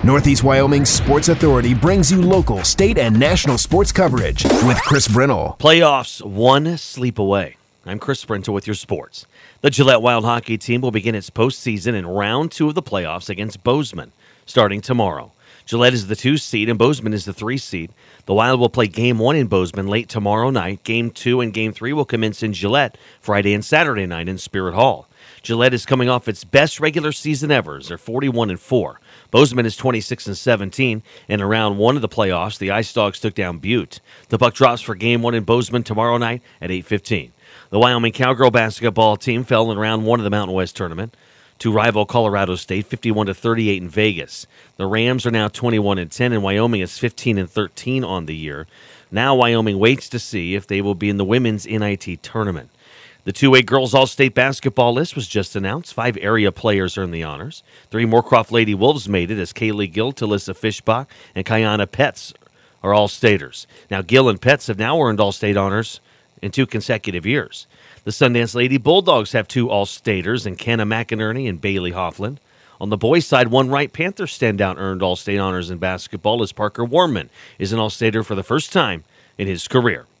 Northeast Wyoming Sports Authority brings you local, state, and national sports coverage with Chris Brennell. Playoffs one sleep away. I'm Chris Brennell with your sports. The Gillette Wild hockey team will begin its postseason in round 2 of the playoffs against Bozeman, starting tomorrow. Gillette is the 2 seed and Bozeman is the 3 seed. The Wild will play Game 1 in Bozeman late tomorrow night. Game 2 and Game 3 will commence in Gillette Friday and Saturday night in Spirit Hall. Gillette is coming off its best regular season ever as they're 41-4. Bozeman is 26-17. In round 1 of the playoffs, the Ice Dogs took down Butte. The puck drops for Game 1 in Bozeman tomorrow night at 8:15. The Wyoming Cowgirl basketball team fell in round 1 of the Mountain West tournament to rival Colorado State, 51-38 in Vegas. The Rams are now 21-10, and Wyoming is 15-13 on the year. Now Wyoming waits to see if they will be in the women's NIT tournament. The 2A Girls All-State basketball list was just announced. 5 area players earned the honors. 3 Moorcroft Lady Wolves made it as Kaylee Gill, Talissa Fishbach, and Kayana Petts are All-Staters. Now Gill and Petts have now earned All-State honors in 2 consecutive years. The Sundance Lady Bulldogs have 2 All-Staters in Kenna McInerney and Bailey Hoffland. On the boys' side, one Wright Panther standout earned All-State honors in basketball as Parker Warman is an All-Stater for the first time in his career.